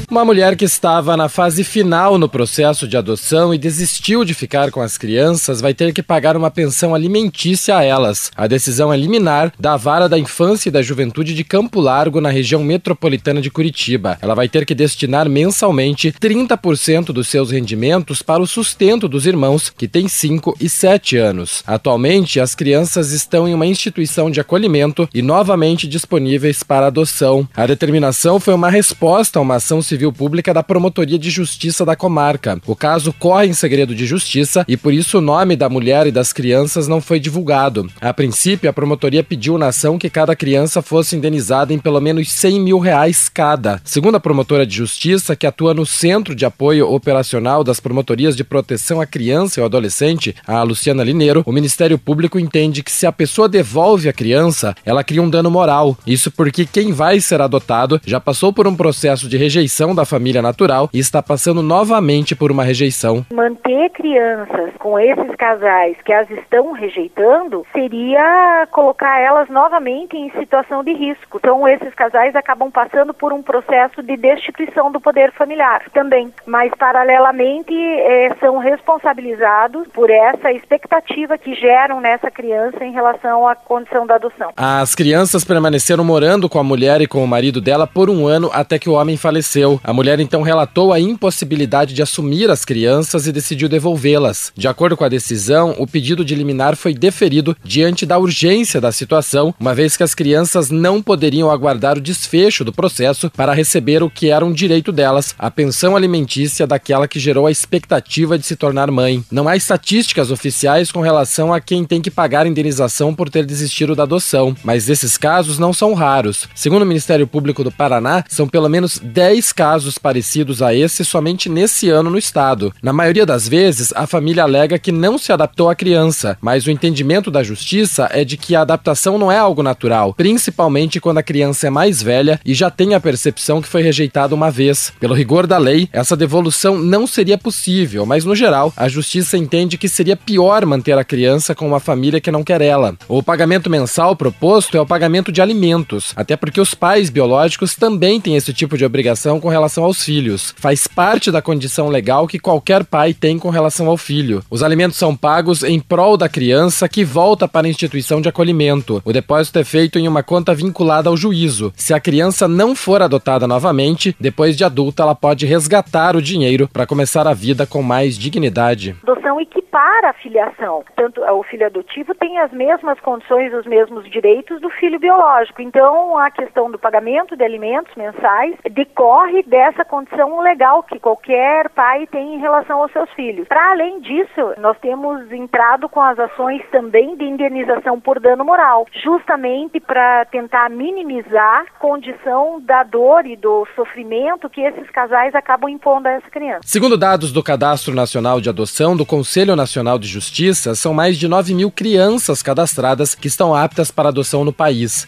Uma mulher que estava na fase final no processo de adoção e desistiu de ficar com as crianças vai ter que pagar uma pensão alimentícia a elas. A decisão é liminar da Vara da Infância e da Juventude de Campo Largo, na região metropolitana de Curitiba. Ela vai ter que destinar mensalmente 30% dos seus rendimentos para o sustento dos irmãos, que têm 5 e 7 anos. Atualmente, as crianças estão em uma instituição de acolhimento e novamente disponíveis para adoção. A determinação foi uma resposta a uma ação civil pública da Promotoria de Justiça da comarca. O caso corre em segredo de justiça e por isso o nome da mulher e das crianças não foi divulgado. A princípio, a promotoria pediu na ação que cada criança fosse indenizada em pelo menos R$100 mil cada. Segundo a promotora de justiça, que atua no Centro de Apoio Operacional das Promotorias de Proteção à Criança e ao Adolescente, a Luciana Lineiro, o Ministério Público entende que se a pessoa devolve a criança, ela cria um dano moral. Isso porque quem vai ser adotado já passou por um processo de rejeição da família natural e está passando novamente por uma rejeição. Manter crianças com esses casais que as estão rejeitando seria colocar elas novamente em situação de risco. Então, esses casais acabam passando por um processo de destituição do poder familiar também, mas paralelamente são responsabilizados por essa expectativa que geram nessa criança em relação à condição da adoção. As crianças permaneceram morando com a mulher e com o marido dela por 1 ano até que o homem faleceu. A mulher então relatou a impossibilidade de assumir as crianças e decidiu devolvê-las. De acordo com a decisão, o pedido de liminar foi deferido diante da urgência da situação, uma vez que as crianças não poderiam aguardar o desfecho do processo para receber o que era um direito delas, a pensão alimentícia daquela que gerou a expectativa de se tornar mãe. Não há estatísticas oficiais com relação a quem tem que pagar indenização por ter desistido da adoção, mas esses casos não são raros. Segundo o Ministério Público do Paraná, são pelo menos 10 casos parecidos a esse somente nesse ano no estado. Na maioria das vezes, a família alega que não se adaptou à criança, mas o entendimento da justiça é de que a adaptação não é algo natural, principalmente quando a criança é mais velha e já tem a percepção que foi rejeitada uma vez. Pelo rigor da lei, essa devolução não seria possível, mas no geral, a justiça entende que seria pior manter a criança com uma família que não quer ela. O pagamento mensal proposto é o pagamento de alimentos, até porque os pais biológicos também têm esse tipo de obrigação com relação aos filhos. Faz parte da condição legal que qualquer pai tem com relação ao filho. Os alimentos são pagos em prol da criança que volta para a instituição de acolhimento. O depósito é feito em uma conta vinculada ao juízo. Se a criança não for adotada novamente, depois de adulta ela pode resgatar o dinheiro para começar a vida com mais dignidade. Adoção equipara a filiação. Tanto o filho adotivo tem as mesmas condições, os mesmos direitos do filho biológico. Então, a questão do pagamento de alimentos mensais decorre dessa condição legal que qualquer pai tem em relação aos seus filhos. Para além disso, nós temos entrado com as ações também de indenização por dano moral, justamente para tentar minimizar a condição da dor e do sofrimento que esses casais acabam impondo a essa criança. Segundo dados do Cadastro Nacional de Adoção do Conselho Nacional de Justiça, são mais de 9 mil crianças cadastradas que estão aptas para adoção no país.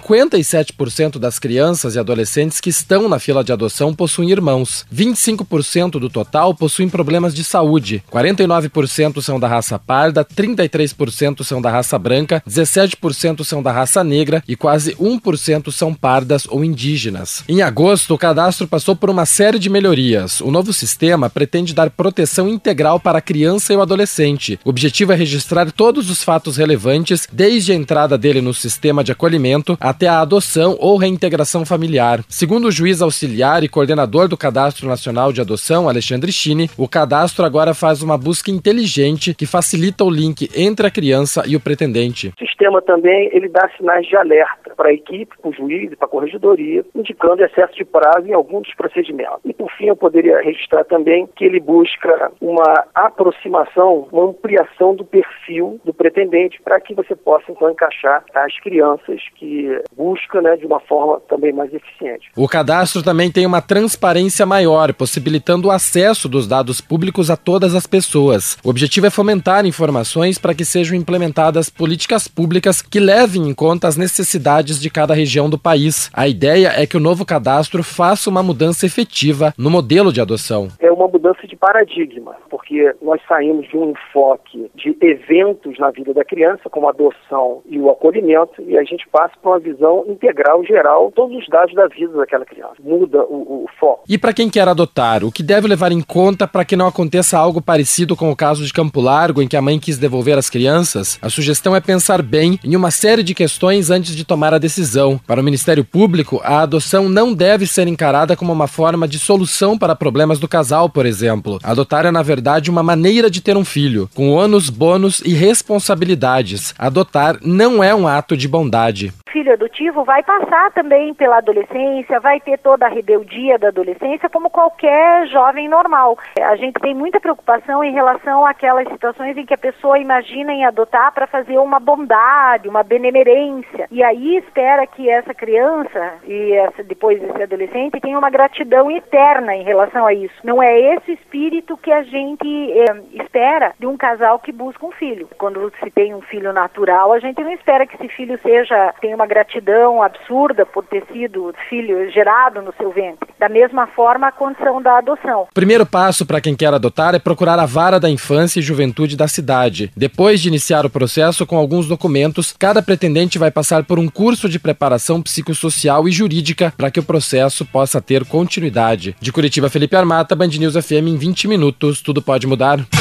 57% das crianças e adolescentes que estão na fila de adoção possuem irmãos. 25% do total possuem problemas de saúde. 49% são da raça parda, 33% são da raça branca, 17% são da raça negra e quase 1% são pardas ou indígenas. Em agosto, o cadastro passou por uma série de melhorias. O novo sistema pretende dar proteção integral para a criança e o adolescente. O objetivo é registrar todos os fatos relevantes, desde a entrada dele no sistema de acolhimento até a adoção ou reintegração familiar. Segundo o juiz auxiliar e coordenador do Cadastro Nacional de Adoção, Alexandre Chini, o cadastro agora faz uma busca inteligente que facilita o link entre a criança e o pretendente. O sistema também ele dá sinais de alerta para a equipe, para o juiz e para a corregedoria, indicando excesso de prazo em alguns dos procedimentos. E por fim, eu poderia registrar também que ele busca uma aproximação, uma ampliação do perfil do pretendente para que você possa então encaixar as crianças que busca, de uma forma também mais eficiente. O cadastro também tem uma transparência maior, possibilitando o acesso dos dados públicos a todas as pessoas. O objetivo é fomentar informações para que sejam implementadas políticas públicas que levem em conta as necessidades de cada região do país. A ideia é que o novo cadastro faça uma mudança efetiva no modelo de adoção. É uma mudança de paradigma, porque nós saímos de um enfoque de eventos na vida da criança, como a adoção e o acolhimento, e a gente passa para uma visão integral, geral, todos os dados da vida daquela criança. Muda o o foco. E para quem quer adotar, o que deve levar em conta para que não aconteça algo parecido com o caso de Campo Largo, em que a mãe quis devolver as crianças? A sugestão é pensar bem em uma série de questões antes de tomar a decisão. Para o Ministério Público, a adoção não deve ser encarada como uma forma de solução para problemas do casal, por exemplo. Adotar é, na verdade, uma maneira de ter um filho, com ônus, bônus e responsabilidades. Adotar não é um ato de bondade. Filho adotivo vai passar também pela adolescência, vai ter toda a rebeldia da adolescência como qualquer jovem normal. A gente tem muita preocupação em relação àquelas situações em que a pessoa imagina em adotar para fazer uma bondade, uma benemerência, e aí espera que essa criança e depois esse adolescente tenha uma gratidão eterna em relação a isso. Não é esse espírito que a gente espera de um casal que busca um filho. Quando se tem um filho natural, a gente não espera que esse filho tenha uma gratidão absurda por ter sido filho gerado no seu ventre. Da mesma forma, a condição da adoção. O primeiro passo para quem quer adotar é procurar a Vara da Infância e Juventude da cidade. Depois de iniciar o processo com alguns documentos, cada pretendente vai passar por um curso de preparação psicossocial e jurídica para que o processo possa ter continuidade. De Curitiba, Felipe Armata, Band News FM em 20 minutos. Tudo pode mudar.